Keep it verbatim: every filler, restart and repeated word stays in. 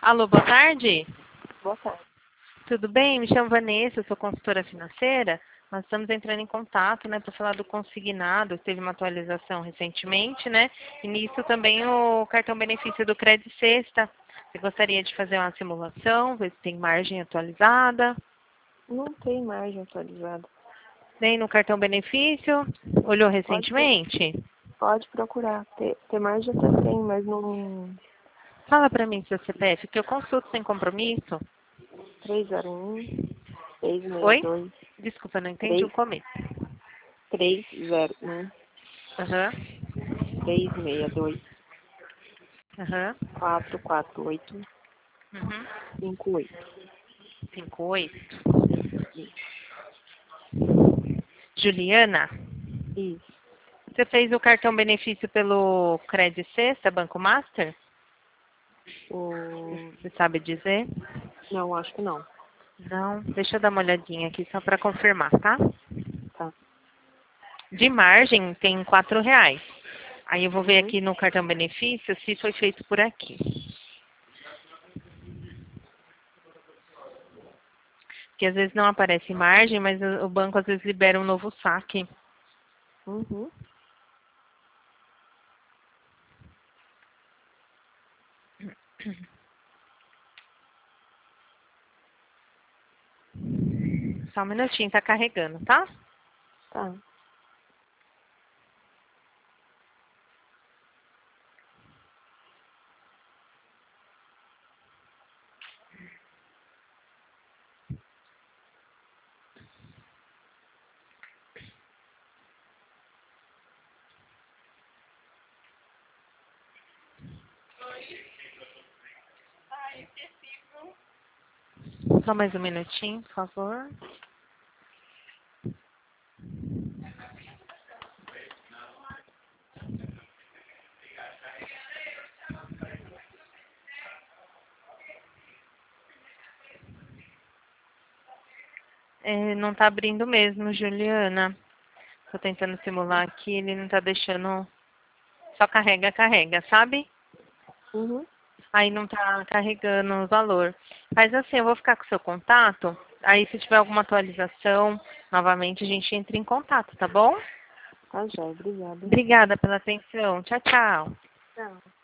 Alô, boa tarde. Boa tarde. Tudo bem? Me chamo Vanessa, eu sou consultora financeira. Nós estamos entrando em contato, né, para falar do consignado. Teve uma atualização recentemente, né? E nisso também o cartão benefício do Credit Sexta. Você gostaria de fazer uma simulação, ver se tem margem atualizada? Não tem margem atualizada. Nem no cartão benefício? Olhou Pode, recentemente? pode procurar. Ter, ter margem até tem, mas não. Fala para mim seu C P F, que eu consulto sem compromisso. três zero um, seis seis Oi? dois, Desculpa, não entendi o três começo. três zero um, Aham, três seis dois, aham, quatro quatro oito, uhum. cinco oito. cinco oito. Juliana, Isso. você fez o cartão benefício pelo Credit Sexta, Banco Master? O... Você sabe dizer? Não, acho que não. Não, deixa eu dar uma olhadinha aqui só para confirmar, tá? Tá. De margem tem quatro reais. Aí eu vou ver Uhum. aqui no cartão benefício se foi feito por aqui. Porque às vezes não aparece margem, mas o o banco às vezes libera um novo saque. Uhum. Só um minutinho, tá carregando, tá? Tá. Só mais um minutinho, por favor. É, não tá abrindo mesmo, Juliana. Tô tentando simular aqui, ele não tá deixando. Só carrega, carrega, sabe? Uhum. Aí não tá carregando o valor. Mas assim, eu vou ficar com o seu contato. Aí se tiver alguma atualização, novamente a gente entra em contato, tá bom? Tá, já. Obrigada. Obrigada pela atenção. Tchau, tchau. Tchau.